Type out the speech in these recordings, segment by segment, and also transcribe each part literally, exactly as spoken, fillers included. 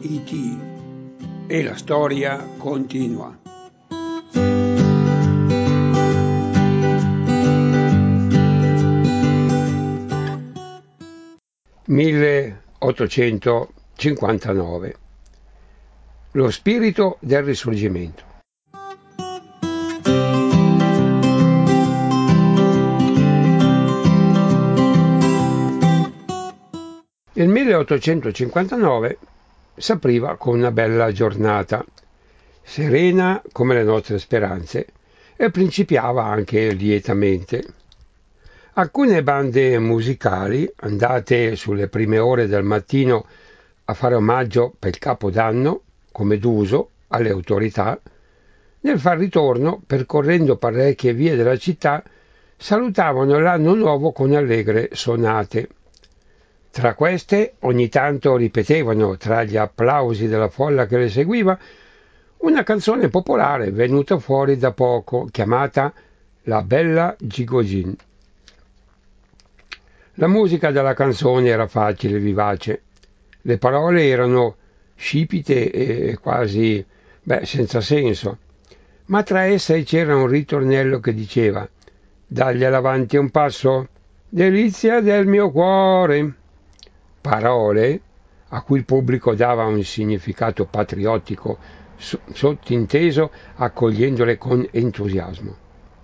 I T e la storia continua. milleottocentocinquantanove. Lo spirito del Risorgimento. Nel milleottocentocinquantanove s'apriva con una bella giornata, serena come le nostre speranze, e principiava anche lietamente. Alcune bande musicali, andate sulle prime ore del mattino a fare omaggio per Capodanno, come d'uso, alle autorità, nel far ritorno, percorrendo parecchie vie della città, salutavano l'anno nuovo con allegre sonate. Tra queste, ogni tanto ripetevano, tra gli applausi della folla che le seguiva, una canzone popolare venuta fuori da poco, chiamata La Bella Gigogin. La musica della canzone era facile e vivace. Le parole erano scipite e quasi, beh, senza senso, ma tra esse c'era un ritornello che diceva «Dagliela avanti un passo, delizia del mio cuore». Parole a cui il pubblico dava un significato patriottico sottinteso, accogliendole con entusiasmo.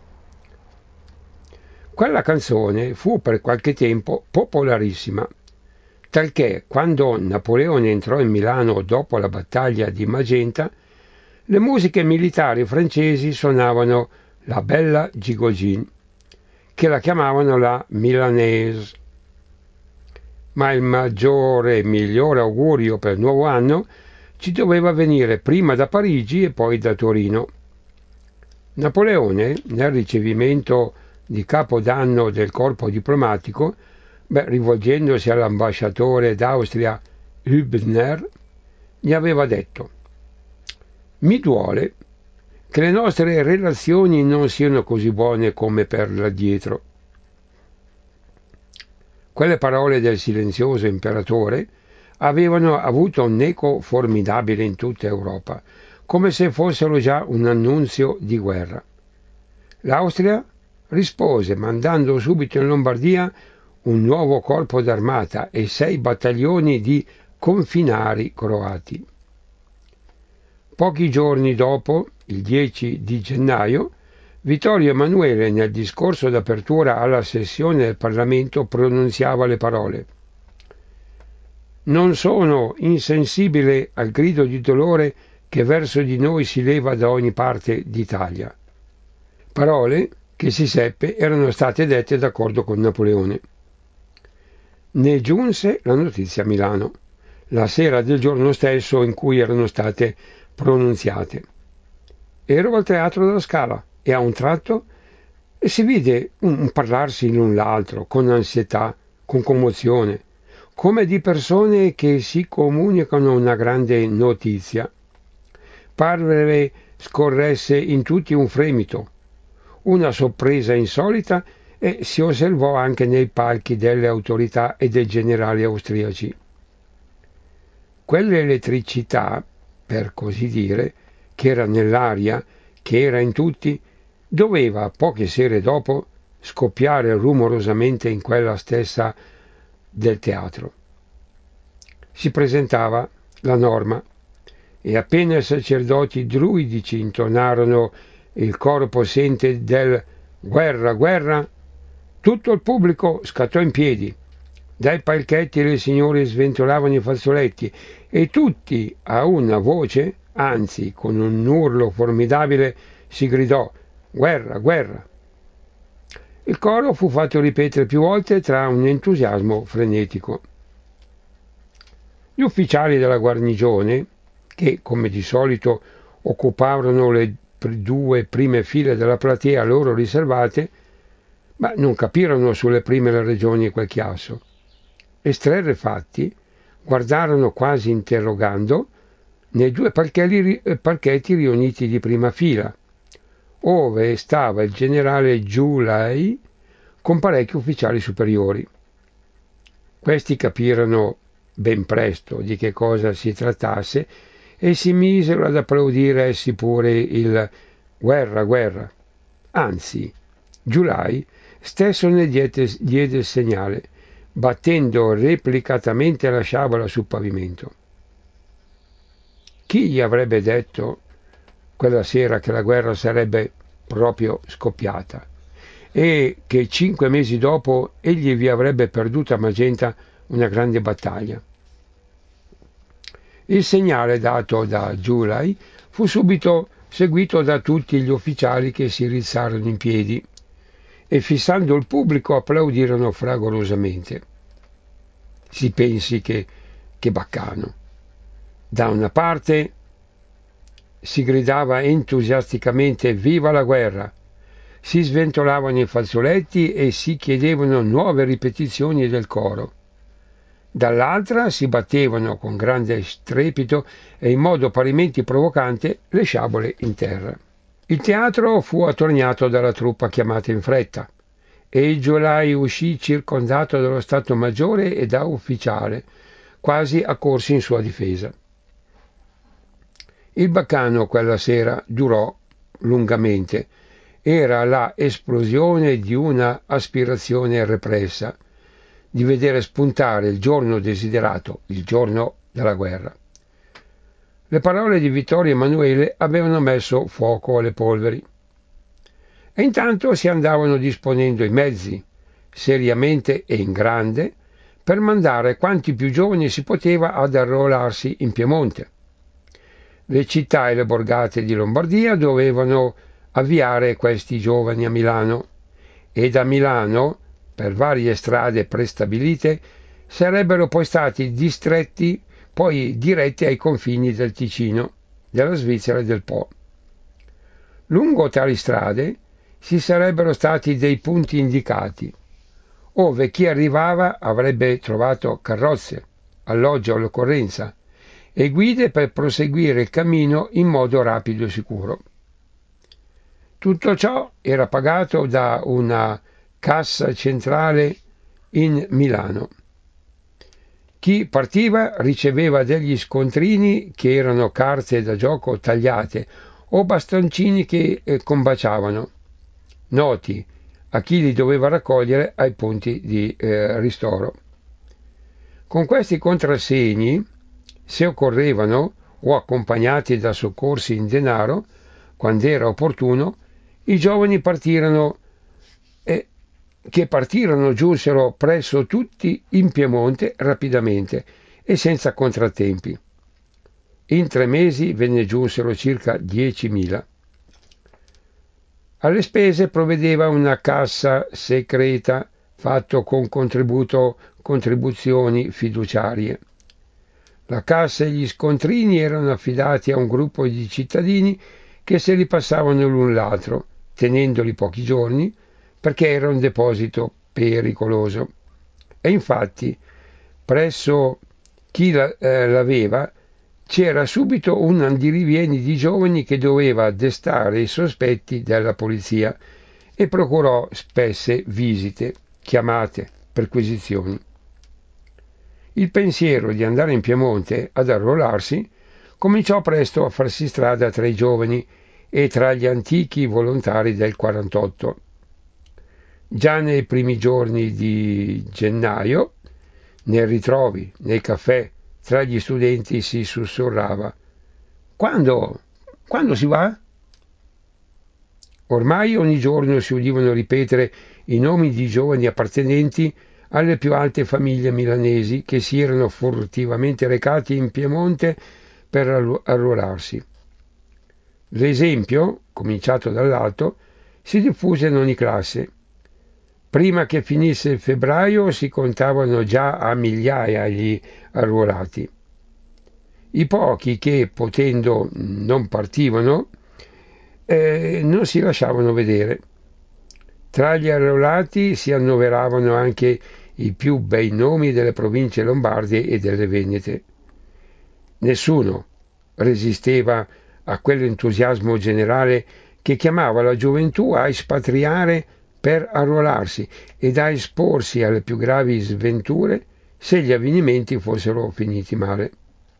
Quella canzone fu per qualche tempo popolarissima, talché quando Napoleone entrò in Milano dopo la battaglia di Magenta, le musiche militari francesi suonavano la Bella Gigogin, che la chiamavano la Milanese. Ma il maggiore e migliore augurio per il nuovo anno ci doveva venire prima da Parigi e poi da Torino. Napoleone, nel ricevimento di Capodanno del corpo diplomatico, beh, rivolgendosi all'ambasciatore d'Austria Hübner, gli aveva detto: «Mi duole che le nostre relazioni non siano così buone come per l'addietro». Quelle parole del silenzioso imperatore avevano avuto un eco formidabile in tutta Europa, come se fossero già un annunzio di guerra. L'Austria rispose mandando subito in Lombardia un nuovo corpo d'armata e sei battaglioni di confinari croati. Pochi giorni dopo, il dieci di gennaio, Vittorio Emanuele, nel discorso d'apertura alla sessione del Parlamento, pronunziava le parole: «Non sono insensibile al grido di dolore che verso di noi si leva da ogni parte d'Italia». Parole che si seppe erano state dette d'accordo con Napoleone. Ne giunse la notizia a Milano, la sera del giorno stesso in cui erano state pronunziate. Ero al teatro della Scala e a un tratto si vide un parlarsi l'un l'altro con ansietà, con commozione, come di persone che si comunicano una grande notizia. Parve scorresse in tutti un fremito, una sorpresa insolita, e si osservò anche nei palchi delle autorità e dei generali austriaci. Quell'elettricità, per così dire, che era nell'aria, che era in tutti, doveva, poche sere dopo, scoppiare rumorosamente in quella stessa del teatro. Si presentava la norma e appena i sacerdoti druidici intonarono il coro possente del «Guerra, guerra», tutto il pubblico scattò in piedi. Dai palchetti le signore sventolavano i fazzoletti e tutti a una voce, anzi con un urlo formidabile, si gridò «Guerra, guerra». Il coro fu fatto ripetere più volte tra un entusiasmo frenetico. Gli ufficiali della guarnigione, che come di solito occupavano le due prime file della platea loro riservate, ma non capirono sulle prime le ragioni di quel chiasso. Esterrefatti guardarono quasi interrogando nei due palchetti riuniti di prima fila, ove stava il generale Giulai con parecchi ufficiali superiori. Questi capirono ben presto di che cosa si trattasse e si misero ad applaudire essi pure il guerra, guerra. Anzi, Giulai stesso ne diede, diede il segnale, battendo replicatamente la sciabola sul pavimento. Chi gli avrebbe detto quella sera che la guerra sarebbe proprio scoppiata e che cinque mesi dopo egli vi avrebbe perduto a Magenta una grande battaglia? Il segnale dato da Giulai fu subito seguito da tutti gli ufficiali che si rizzarono in piedi e fissando il pubblico applaudirono fragorosamente. Si pensi che, che baccano. Da una parte si gridava entusiasticamente viva la guerra, si sventolavano i fazzoletti e si chiedevano nuove ripetizioni del coro. Dall'altra si battevano con grande strepito e in modo parimenti provocante le sciabole in terra. Il teatro fu attorniato dalla truppa chiamata in fretta e il Giulai uscì circondato dallo Stato Maggiore e da ufficiale, quasi accorsi in sua difesa. Il baccano quella sera durò lungamente. Era la esplosione di una aspirazione repressa, di vedere spuntare il giorno desiderato, il giorno della guerra. Le parole di Vittorio Emanuele avevano messo fuoco alle polveri. E intanto si andavano disponendo i mezzi, seriamente e in grande, per mandare quanti più giovani si poteva ad arruolarsi in Piemonte. Le città e le borgate di Lombardia dovevano avviare questi giovani a Milano e da Milano, per varie strade prestabilite, sarebbero poi stati distretti, poi diretti ai confini del Ticino, della Svizzera e del Po. Lungo tali strade si sarebbero stati dei punti indicati, ove chi arrivava avrebbe trovato carrozze, alloggio all'occorrenza e guide per proseguire il cammino in modo rapido e sicuro. Tutto ciò era pagato da una cassa centrale in Milano. Chi partiva riceveva degli scontrini che erano carte da gioco tagliate o bastoncini che eh, combaciavano, noti a chi li doveva raccogliere ai punti di eh, ristoro. Con questi contrassegni, se occorrevano, o accompagnati da soccorsi in denaro, quando era opportuno, i giovani partirono e che partirono giunsero presso tutti in Piemonte rapidamente e senza contrattempi. In tre mesi ve ne giunsero circa diecimila. Alle spese provvedeva una cassa segreta fatto con contributo, contribuzioni fiduciarie. La cassa e gli scontrini erano affidati a un gruppo di cittadini che se li passavano l'un l'altro, tenendoli pochi giorni, perché era un deposito pericoloso. E infatti, presso chi la, eh, l'aveva, c'era subito un andirivieni di giovani che doveva destare i sospetti della polizia e procurò spesse visite, chiamate, perquisizioni. Il pensiero di andare in Piemonte ad arruolarsi cominciò presto a farsi strada tra i giovani e tra gli antichi volontari del quarantotto. Già nei primi giorni di gennaio, nei ritrovi, nei caffè, tra gli studenti si sussurrava: «Quando? Quando si va?» Ormai ogni giorno si udivano ripetere i nomi di giovani appartenenti alle più alte famiglie milanesi che si erano furtivamente recati in Piemonte per arruolarsi. L'esempio, cominciato dall'alto, si diffuse in ogni classe. Prima che finisse il febbraio si contavano già a migliaia gli arruolati. I pochi che, potendo, non partivano, eh, non si lasciavano vedere. Tra gli arruolati si annoveravano anche i più bei nomi delle province lombarde e delle venete. Nessuno resisteva a quell'entusiasmo generale che chiamava la gioventù a espatriare per arruolarsi ed a esporsi alle più gravi sventure se gli avvenimenti fossero finiti male.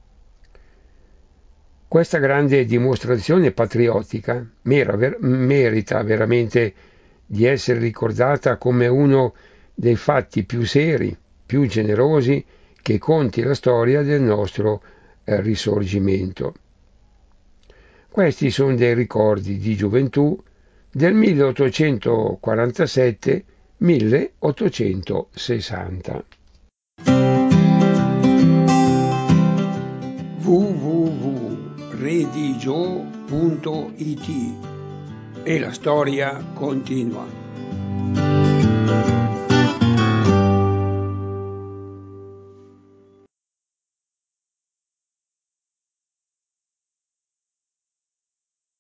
Questa grande dimostrazione patriottica merita veramente di essere ricordata come uno dei fatti più seri, più generosi che conti la storia del nostro eh, risorgimento. Questi sono dei ricordi di gioventù del milleottocentoquarantasette milleottocentosessanta. w w w punto redigio punto it e la storia continua.